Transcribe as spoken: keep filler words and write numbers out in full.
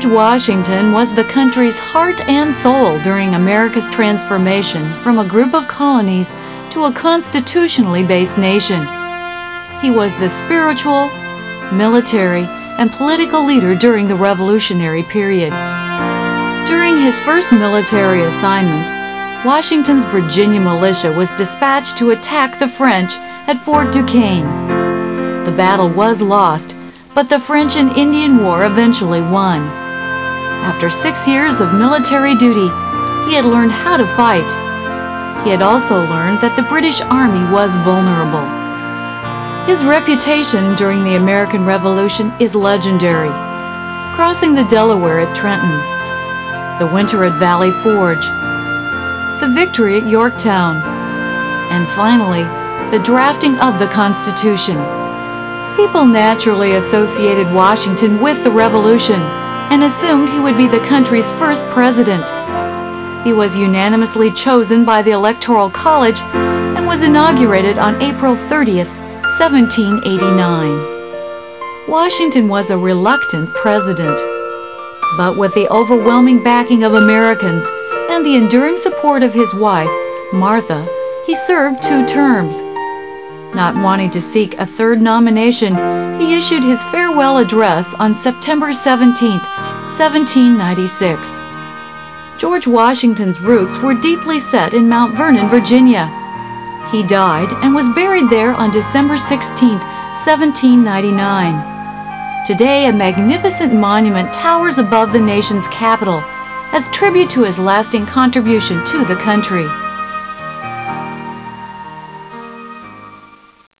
George Washington was the country's heart and soul during America's transformation from a group of colonies to a constitutionally based nation. He was the spiritual, military, and political leader during the Revolutionary period. During his first military assignment, Washington's Virginia militia was dispatched to attack the French at Fort Duquesne. The battle was lost, but the French and Indian War eventually won. After six years of military duty, he had learned how to fight. He had also learned that the British Army was vulnerable. His reputation during the American Revolution is legendary. Crossing the Delaware at Trenton, the winter at Valley Forge, the victory at Yorktown, and finally, the drafting of the Constitution. People naturally associated Washington with the Revolution and assumed he would be the country's first president. He was unanimously chosen by the Electoral College and was inaugurated on April thirtieth, seventeen eighty-nine. Washington was a reluctant president, but with the overwhelming backing of Americans and the enduring support of his wife, Martha, he served two terms. Not wanting to seek a third nomination, he issued his farewell address on September seventeenth, seventeen ninety-six. George Washington's roots were deeply set in Mount Vernon, Virginia. He died and was buried there on December sixteenth, seventeen ninety-nine. Today, a magnificent monument towers above the nation's capital as tribute to his lasting contribution to the country.